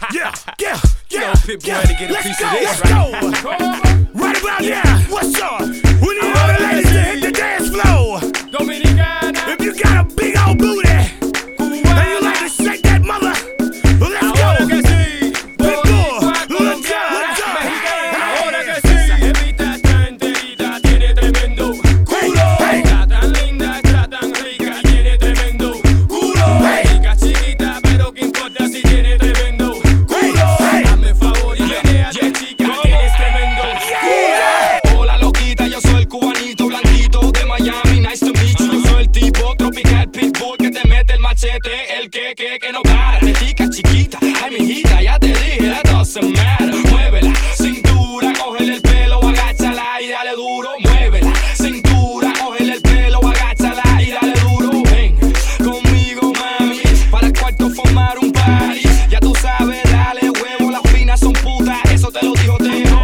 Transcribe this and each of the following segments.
Yeah, yeah, yeah. Pitbull had to get a piece of this, let's go. Right about now, what's up? We need all the ladies to hit the dance floor. Dominicana. If you got a big old booty and you like to shake that mother, let's go. Ahora que sí. Pitbull, let's go. Ahora que sí. Esa jevita está enterita, tiene tremendo culo. Está tan linda, está tan rica, tiene tremendo culo. Chica chiquita, pero qué importa si tiene tremendo culo. Dame favor y menéate, chica, tienes tremendo culo. Hola loquita, yo soy el cubanito blanquito de Miami, nice to meet you. Yo soy el tipo tropical pitbull que te mete el machete, el que no para. De chica chiquita, ay mijita, ya te dije, that doesn't matter. Muévela, cintura, cógele el pelo, agáchala y dale duro. Muévela, cintura, cógele el pelo, agáchala y dale duro. Ven conmigo mami, para el cuarto formar un party. Ya tú sabes, dale huevo, las finas son putas, eso te lo dijo Teo.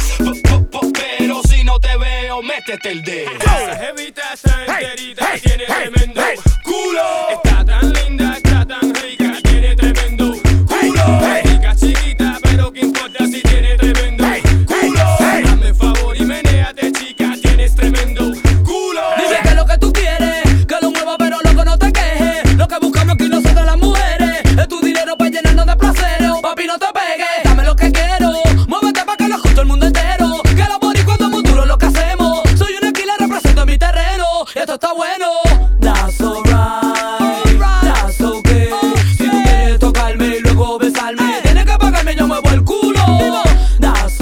Pero si no te veo, métete el dedo. Esa jevita está enterita, tiene tremendo culo. Está tan linda, está tan rica, tiene tremendo culo. Chica chiquita, pero qué importa si tiene tremendo culo. Dame favor y menéate, chica, tienes tremendo culo. Dime que es lo que tú quieres, que lo mueva pero loco no te quejes. Lo que buscamos aquí nosotros las mujeres es tu dinero para llenarnos de placeres. Papi, no te pegues, dame lo que quiero. Muévete pa' que lo escuche el mundo entero. Que los boricuas somos duros lo que hacemos. Soy una esquila, represento mi terreno. Y esto está bueno. That's alright, that's okay. Si tú quieres tocarme y luego besarme, tienes que pagarme, yo muevo el culo. That's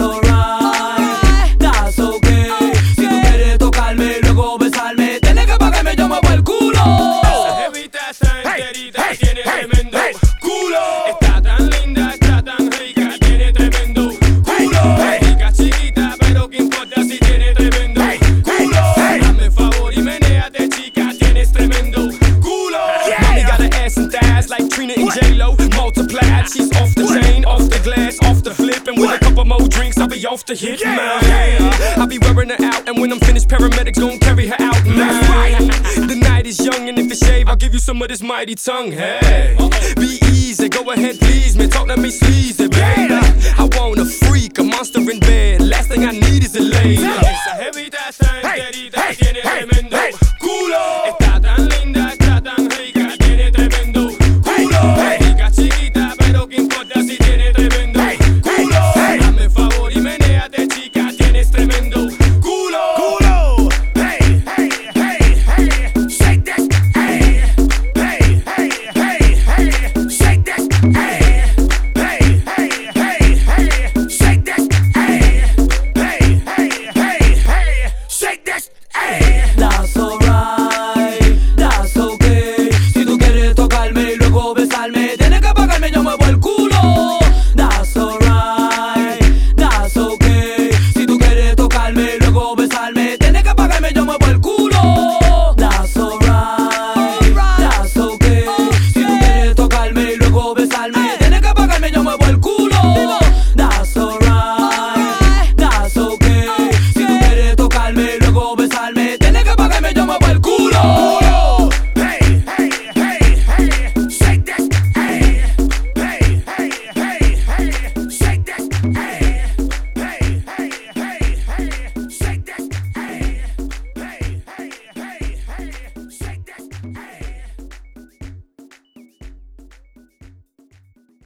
alright, that's okay. Si tú quieres tocarme y luego besarme, tienes que pagarme, yo muevo el culo. Esa jevita está enterita, tiene tremendo culo. Está tan linda, está tan rica, tiene tremendo culo. Chica chiquita, pero qué importa si tiene tremendo culo. Dame favor y menéate, chica, tienes tremendo culo. Mommy got an ass and thighs like Trina and J-Lo. Multiplied, she's off the chain, off the glass, off the flip. And with a couple more drinks, I'll be off the hit, man. I'll be wearing her out, and when I'm finished, paramedics gon' carry her out, man. The night is young, and if you shave, I'll give you some of this mighty tongue, hey. Be easy, go ahead, please, man, talk to me sleazy, baby. I want a freak, a monster in bed, last thing I need is a lady. Esa jevita está enterita, tiene tremendo culo. Está tan linda, está tan rica, tiene tremendo culo. Chica chiquita, pero qué importa si tiene tremendo culo. Dame favor y menéate, chica, tienes tremendo culo. Culo. Hey, hey, hey, hey. Shake that. Hey, hey, hey, hey, hey. Shake that. Hey, hey, hey, hey, hey. Shake that. Hey, hey, hey, hey, hey. Shake that. Hey. That's alright, that's okay. Si tú quieres tocarme y luego besarme, tienes que pagarme, yo muevo el culo.